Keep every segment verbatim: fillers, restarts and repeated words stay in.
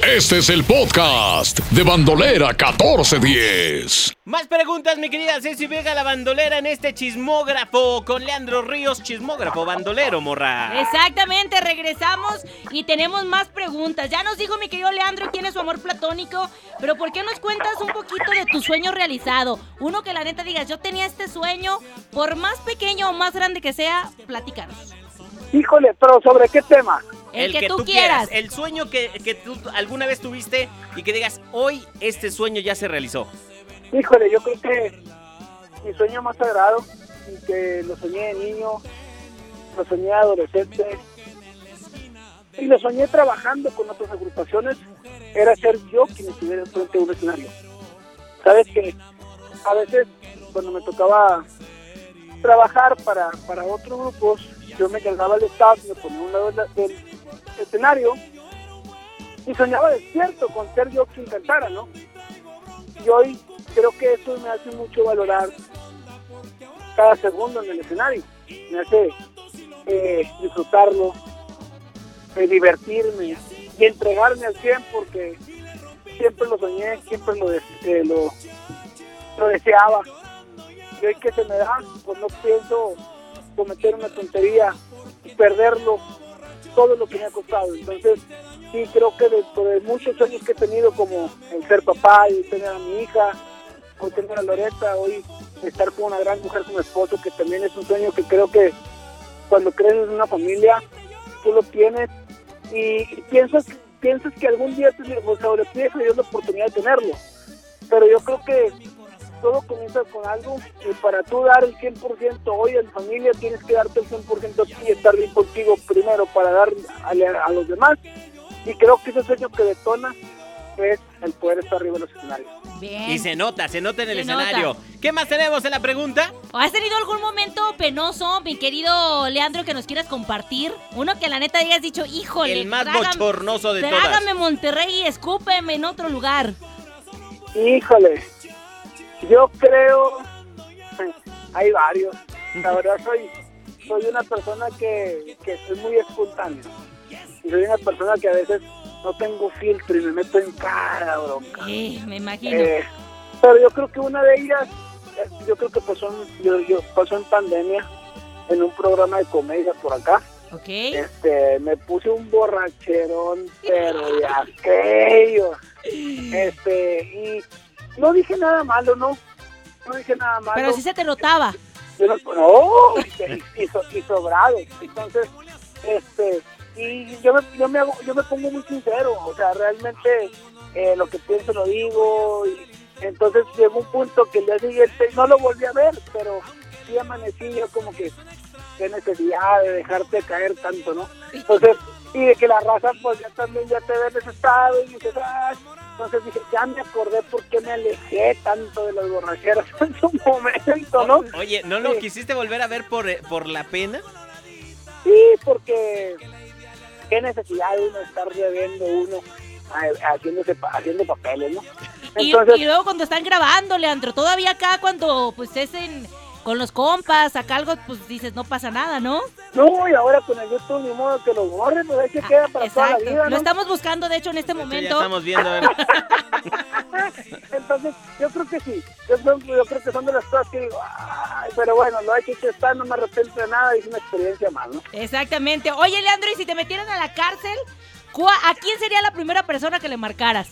Este es el podcast de Bandolera catorce diez. Más preguntas, mi querida Ceci Vega, la bandolera, en este chismógrafo con Leandro Ríos, chismógrafo bandolero, morra. Exactamente, regresamos y tenemos más preguntas. Ya nos dijo mi querido Leandro quién es su amor platónico, pero ¿por qué nos cuentas un poquito de tu sueño realizado? Uno que la neta digas, yo tenía este sueño, por más pequeño o más grande que sea, platícanos. Híjole, pero ¿sobre qué tema? El, El que, que tú, tú quieras. El sueño que, que tú alguna vez tuviste y que digas, hoy este sueño ya se realizó. Híjole, yo creo que mi sueño más sagrado, y que lo soñé de niño, lo soñé de adolescente, y lo soñé trabajando con otras agrupaciones, era ser yo quien estuviera frente a un escenario. Sabes que a veces cuando me tocaba trabajar para, para otros grupos, yo me cargaba el staff, me ponía a un lado del escenario y soñaba despierto con ser yo quien cantara, ¿no? Y hoy creo que eso me hace mucho valorar cada segundo en el escenario, me hace eh, disfrutarlo, eh, divertirme y entregarme al cien, porque siempre lo soñé, siempre lo, des- eh, lo, lo deseaba, y hoy que se me da, pues no pienso cometer una tontería y perderlo, todo lo que me ha costado. Entonces sí, creo que dentro de muchos sueños que he tenido, como el ser papá y tener a mi hija, o tener a Loreta, hoy estar con una gran mujer como esposo, que también es un sueño que creo que cuando creces en una familia, tú lo tienes y, y piensas, piensas que algún día te sobrepides y Dios la oportunidad de tenerlo. Pero yo creo que todo comienza con algo, y para tú dar el cien por ciento hoy en familia, tienes que darte el cien por ciento a ti y estar bien contigo primero para dar a, a los demás. Y creo que ese sueño que detona es el poder estar arriba en los escenarios. Bien. Y se nota, se nota en el Se escenario. nota. ¿Qué más tenemos en la pregunta? ¿Has tenido algún momento penoso, mi querido Leandro, que nos quieras compartir? Uno que la neta hayas dicho, híjole, El más trágame- bochornoso de todas. Trágame Monterrey y escúpeme en otro lugar. Híjole, yo creo, hay varios. La verdad soy, soy una persona que, que soy muy espontáneo. Y soy una persona que a veces no tengo filtro y me meto en cada bronca. Eh, me imagino. Eh, pero yo creo que una de ellas, eh, yo creo que pasó en, yo, yo, pasó en pandemia, en un programa de comedia por acá. ok. Este, me puse un borracherón, pero de aquello. Este, y no dije nada malo, no. No dije nada malo. Pero sí se te notaba. Yo no, no, y, y, so- y sobrado. Entonces, este, y yo me, yo me hago, yo me pongo muy sincero, o sea, realmente eh, lo que pienso lo digo, y entonces llegó un punto que el día siguiente no lo volví a ver, pero sí amanecí yo como que qué necesidad de dejarte caer tanto, ¿no? Entonces, y de que la raza pues ya también ya te ve en ese estado y dices, ah, entonces dije, ya me acordé por qué me alejé tanto de las borracheras en su momento, ¿no? Oye, ¿no lo Sí. quisiste volver a ver por, eh, por la pena? Sí, porque qué necesidad de uno estar bebiendo uno, a- haciéndose, pa- haciendo papeles, ¿no? Y, Entonces, y luego cuando están grabando, Leandro, todavía acá cuando pues es en con los compas, acá algo, pues dices, no pasa nada, ¿no? no, y ahora con el YouTube ni modo que lo borren, pues ahí se queda para toda la Exacto. vida, Lo ¿no? estamos buscando, de hecho, en este Ya momento. estamos viendo. ¿eh? Entonces, yo creo que sí, yo creo, yo creo que son de las cosas que digo, ay, pero bueno, lo he hecho que está, no me arrepiento de nada, y es una experiencia más, ¿no? Exactamente. Oye, Leandro, y si te metieran a la cárcel, ¿cuá- ¿a quién sería la primera persona que le marcaras?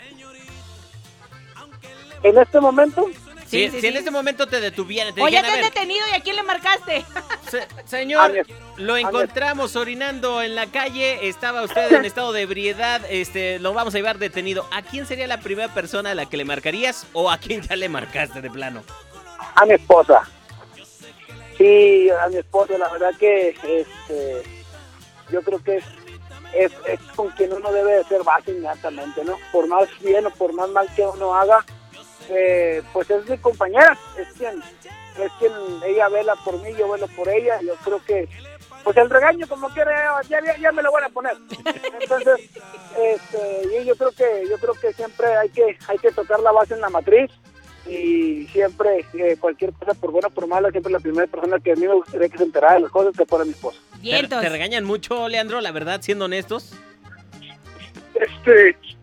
En este momento, Si, si en este momento te detuvieran, te Oye, dijeran, te a han ver, detenido y a quién le marcaste. se- A señor, mi- lo mi- encontramos orinando en la calle, estaba usted en estado de ebriedad, este, lo vamos a llevar detenido. ¿A quién sería la primera persona a la que le marcarías o a quién ya le marcaste de plano? a mi esposa. Sí, a mi esposa, la verdad que este, yo creo que es, es, es con quien uno debe de ser base inmediatamente, ¿no? Por más bien o por más mal que uno haga, eh, pues es mi compañera, es quien, es quien ella vela por mí, yo velo por ella. Yo creo que, pues el regaño como quiera, ya, ya, ya me lo van a poner. Entonces, este, y yo creo que, yo creo que siempre hay que, hay que tocar la base en la matriz. Y siempre, eh, cualquier cosa, por buena o por mala, siempre la primera persona que a mí me gustaría que se enterara de las cosas que fuera mi esposa. ¿Te, Vientos. te regañan mucho, Leandro, la verdad, siendo honestos? Este,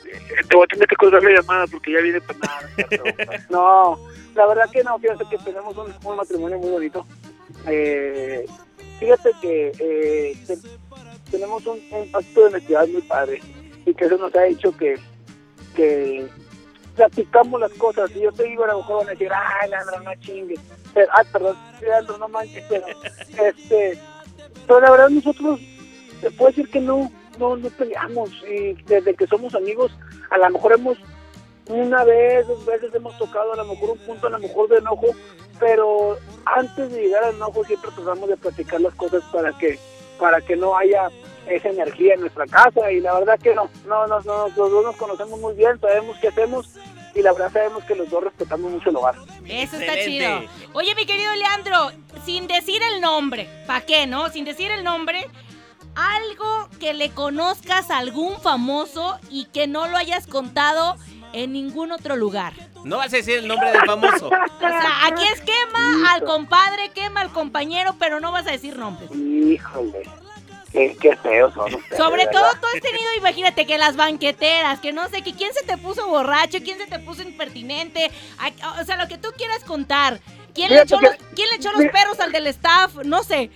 te voy a tener que colgar la llamada porque ya viene para nada. No, la verdad que no, fíjate que tenemos un, un matrimonio muy bonito. Eh, fíjate que eh, te, tenemos un, un pacto de honestidad muy padre y que eso nos ha hecho que, que platicamos las cosas. Si yo te digo, a lo mejor van a decir, ay, Leandro, no chingues. Pero, ah, perdón, Leandro, no manches. Pero, este, pero la verdad nosotros, te puedo decir que no, no, no peleamos. Y desde que somos amigos, a lo mejor hemos, una vez, dos veces hemos tocado a lo mejor un punto, a lo mejor de enojo, pero antes de llegar al enojo siempre tratamos de platicar las cosas para que, para que no haya esa energía en nuestra casa. Y la verdad que no, no, no, no, los dos nos conocemos muy bien, sabemos qué hacemos y la verdad sabemos que los dos respetamos mucho el hogar. Eso está Excelente. chido. Oye, mi querido Leandro, sin decir el nombre, ¿para qué, no? Sin decir el nombre, algo que le conozcas a algún famoso y que no lo hayas contado en ningún otro lugar. No vas a decir el nombre del famoso. O sea, aquí es quema al compadre, quema al compañero, pero no vas a decir nombres. Híjole, qué, qué feos son ustedes. Sobre ¿verdad? todo tú has tenido, imagínate, que las banqueteras, que no sé, que quién se te puso borracho, quién se te puso impertinente, a- o sea, lo que tú quieras contar. ¿Quién le Fíjate echó que- los, quién le echó los perros al del staff? No sé.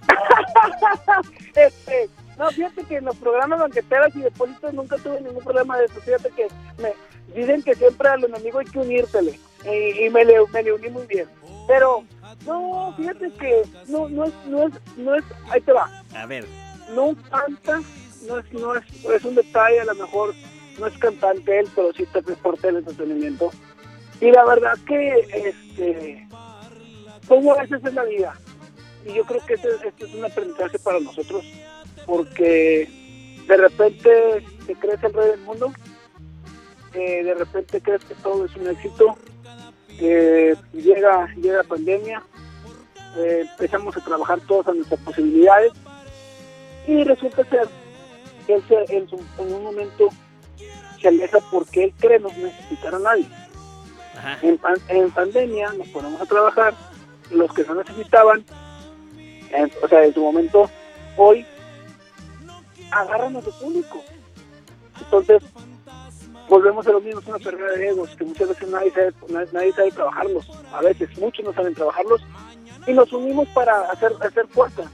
este, no, fíjate que en los programas banqueteros y de políticos nunca tuve ningún problema de eso. Fíjate que me dicen que siempre al enemigo hay que unírsele y, y me, le, me le uní muy bien. Pero no, fíjate que no, no es, no es, no es, ahí te va. A ver. No canta, no es, no es, es un detalle, a lo mejor no es cantante él, pero sí te transporta el entretenimiento. Y la verdad que, este, como a veces es la vida. Y yo creo que este, este es un aprendizaje para nosotros, porque de repente te crees el rey del mundo, eh, de repente crees que todo es un éxito, eh, llega, llega la pandemia, eh, empezamos a trabajar todos a nuestras posibilidades, y resulta ser que él se, en, su, en un momento se aleja porque él cree no necesitar a nadie. Ajá. En, pan, en pandemia nos ponemos a trabajar, los que no necesitaban, en, o sea, en su momento, hoy agarran a su público. Entonces, volvemos a lo mismo, es una carrera de egos, que muchas veces nadie sabe, nadie, nadie sabe trabajarlos, a veces muchos no saben trabajarlos, y nos unimos para hacer, hacer fuerza.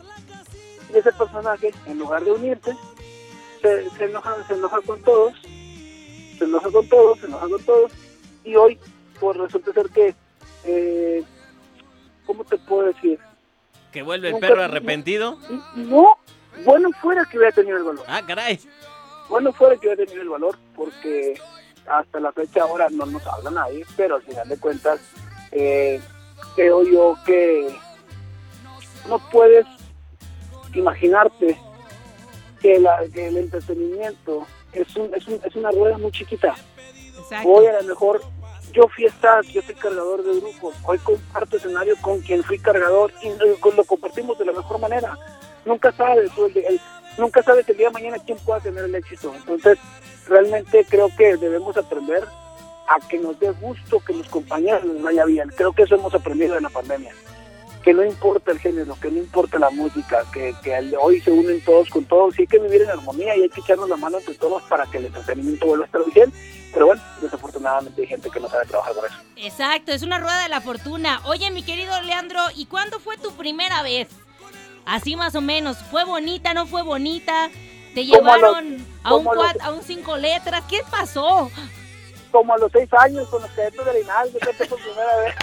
Y ese personaje, en lugar de unirse, se, se, enoja, se enoja con todos, se enoja con todos, se enoja con todos, y hoy, pues resulta ser que, eh, ¿cómo te puedo decir? ¿Que vuelve el Nunca- perro arrepentido? No, bueno fuera que hubiera tenido el valor, Ah, caray. bueno fuera que hubiera tenido el valor, porque hasta la fecha ahora no nos habla nadie, pero al final de cuentas, eh, creo yo que no puedes imaginarte que, la, que el entretenimiento es, un, es, un, es una rueda muy chiquita. Exacto. Hoy a lo mejor yo fiestas, yo soy cargador de grupos, hoy comparto escenario con quien fui cargador y lo compartimos de la mejor manera. Nunca sabes, el, el, nunca sabes el día de mañana quién pueda tener el éxito. Entonces, realmente creo que debemos aprender a que nos dé gusto que los compañeros nos vaya bien. Creo que eso hemos aprendido en la pandemia. Que no importa el género, que no importa la música, que, que hoy se unen todos con todos, y hay que vivir en armonía y hay que echarnos la mano entre todos para que el entretenimiento vuelva a estar bien. Pero bueno, desafortunadamente hay gente que no sabe trabajar con eso. Exacto, es una rueda de la fortuna. Oye, mi querido Leandro, ¿y cuándo fue tu primera vez? Así más o menos, ¿fue bonita, no fue bonita? ¿Te Como a los- llevaron a un como a los- cuat, a un cinco letras? ¿Qué pasó? Como a los seis años con los cadetes de Arenal, yo creo que por primera vez.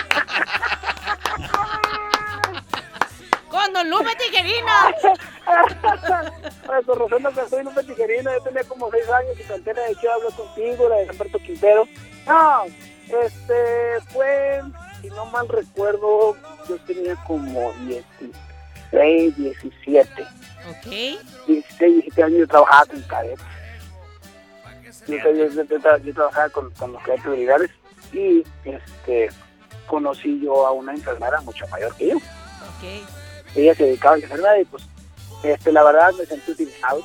¡Con Don Lupe Tijerina! Pues con Rosendo Castro y Lupe Tijerina, yo tenía como seis años y canté la de Yo Hablo Contigo, la de Humberto Quintero. No, este, fue, si no mal recuerdo, yo tenía como dieciséis, diecisiete. Ok. dieciséis, diecisiete años, yo trabajaba con cadetes. Yo, yo, yo, yo, yo trabajaba con, con los cadetes militares y este, conocí yo a una enfermera mucho mayor que yo. Ok. Ella se dedicaba a la enfermedad y pues este, la verdad me sentí utilizado.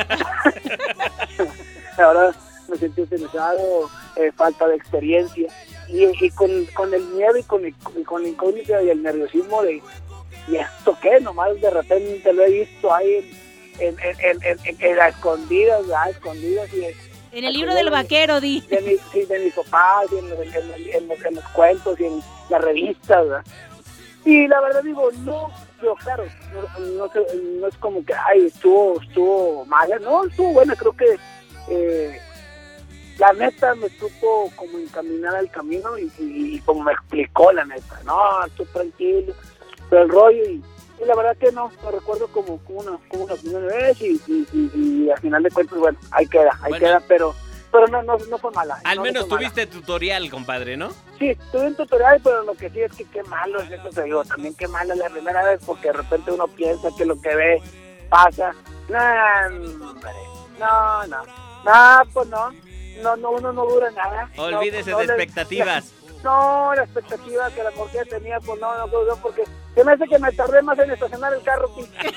La verdad me sentí utilizado, eh, falta de experiencia y, y con, con el miedo y con, el, con la incógnita y el nerviosismo de ¿y esto qué? Nomás de repente lo he visto ahí en, en, en, en, en, en a escondidas, a escondidas y, En el libro del vaquero, di. De, mi, sí, de mis papás, y en, en, en, en, los, en los cuentos y en las revistas, ¿verdad? Y la verdad digo, no, pero claro, no, no, no es como que, ay, estuvo, estuvo mala, no, estuvo buena, creo que eh, la neta me supo como encaminar al camino y, y, y como me explicó la neta, no, tú tranquilo, pero el rollo y, y la verdad que no, lo recuerdo como, como una como una primera vez y, y, y, y al final de cuentas, bueno, ahí queda, ahí bueno, queda, pero pero no, no, no fue mala. Al no, menos no tuviste mala. Tutorial, compadre, ¿no? Sí, tuve un tutorial, pero lo que sí es que qué malo es eso, te digo, también qué malo es la primera vez, porque de repente uno piensa que lo que ve pasa. No, hombre, no, no, no, pues no, no, no, uno no dura nada. Olvídese no, no, de expectativas. No, la expectativa que la mujer tenía, pues no, no, no, porque se me hace que me tardé más en estacionar el carro.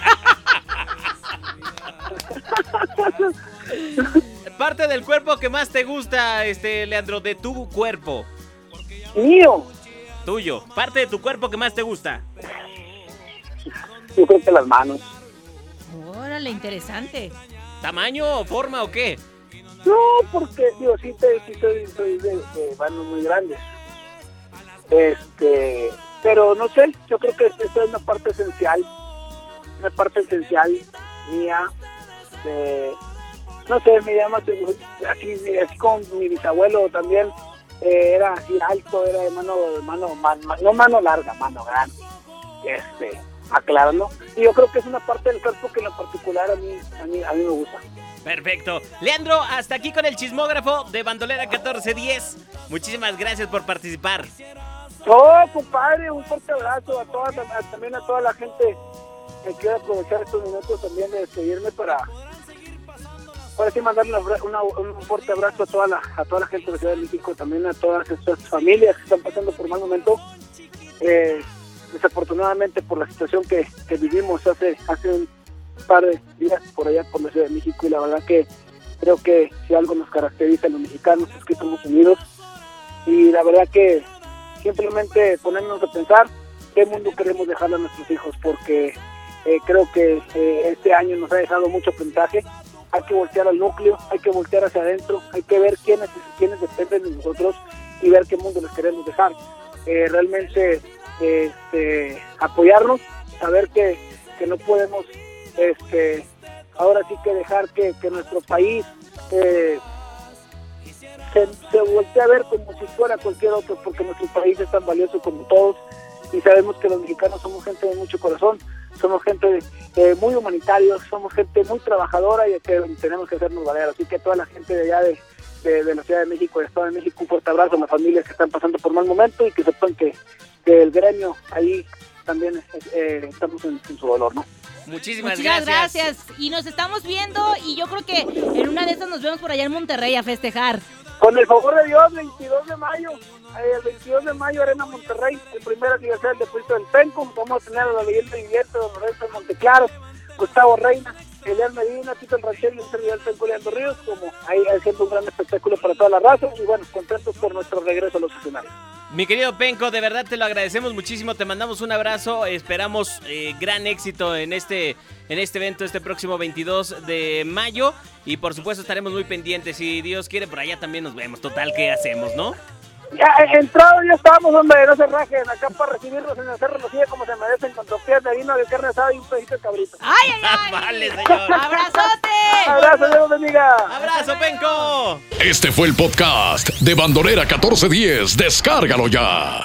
Parte del cuerpo que más te gusta, este Leandro, de tu cuerpo. Mío. Tuyo. Parte de tu cuerpo que más te gusta. Yo creo que las manos. Órale, interesante. ¿Tamaño, forma o qué? No, porque, digo, sí, te, sí soy, soy de, de manos muy grandes. Este, pero no sé, yo creo que esta es una parte esencial, una parte esencial mía, de, no sé, me llama así, así como mi bisabuelo también, eh, era así alto, era de mano, de mano, man, man, no mano larga, mano grande, este, aclarando, y yo creo que es una parte del cuerpo que en lo particular a mí, a mí, a mí me gusta. Perfecto. Leandro, hasta aquí con el chismógrafo de Bandolera catorce diez. Muchísimas gracias por participar. Oh, compadre, un fuerte abrazo a todas, a, también a toda la gente. Me quiero aprovechar estos minutos también de despedirme para, para así mandarle una, un fuerte abrazo a toda la a toda la gente de la Ciudad de México, también a todas estas familias que están pasando por mal momento. Eh, desafortunadamente por la situación que, que vivimos hace hace un par de días por allá por la Ciudad de México, y la verdad que creo que si algo nos caracteriza a los mexicanos es que somos unidos, y la verdad que simplemente ponernos a pensar qué mundo queremos dejarle a nuestros hijos, porque eh, creo que eh, este año nos ha dejado mucho aprendizaje. Hay que voltear al núcleo, hay que voltear hacia adentro, hay que ver quiénes, quiénes dependen de nosotros y ver qué mundo les queremos dejar. Eh, realmente eh, este, apoyarnos, saber que, que no podemos este, ahora sí que dejar que, que nuestro país eh, Se, se voltea a ver como si fuera cualquier otro, porque nuestro país es tan valioso como todos, y sabemos que los mexicanos somos gente de mucho corazón, somos gente eh, muy humanitarios, somos gente muy trabajadora y que tenemos que hacernos valer. Así que toda la gente de allá de, de, de la Ciudad de México, del Estado de México, un fuerte abrazo a las familias que están pasando por mal momento, y que sepan que, que el gremio ahí también eh, estamos en, en su dolor, ¿no? Muchísimas, Muchísimas gracias. gracias. Y nos estamos viendo, y yo creo que en una de esas nos vemos por allá en Monterrey a festejar. Con el favor de Dios, veintidós de mayo, eh, el veintidós de mayo, Arena Monterrey, el primer aniversario del Puerto del Penco. Vamos a tener a la leyenda viviente, don Lorenzo Monteclaro, Gustavo Reina, Elian Medina, Tito el Ranchero y un servidor Penco Leandro Ríos, como ahí haciendo un gran espectáculo para toda la raza, y bueno, contentos por nuestro regreso a los escenarios. Mi querido Penco, de verdad te lo agradecemos muchísimo, te mandamos un abrazo, esperamos eh, gran éxito en este, en este evento este próximo veintidós de mayo, y por supuesto estaremos muy pendientes, si Dios quiere por allá también nos vemos, total, ¿qué hacemos, no? Ya, entrado ya estábamos, hombre, no se rajen, acá para recibirlos en el Cerro Lucía como se merecen, con tortillas de harina, de carne asada y un pedacito de cabrito. ¡Ay, ay, ay! Vale, señor. ¡Abrazote! Abrazo, Dios bendiga. ¡Abrazo, Penco! Este fue el podcast de Bandolera catorce diez. Descárgalo ya.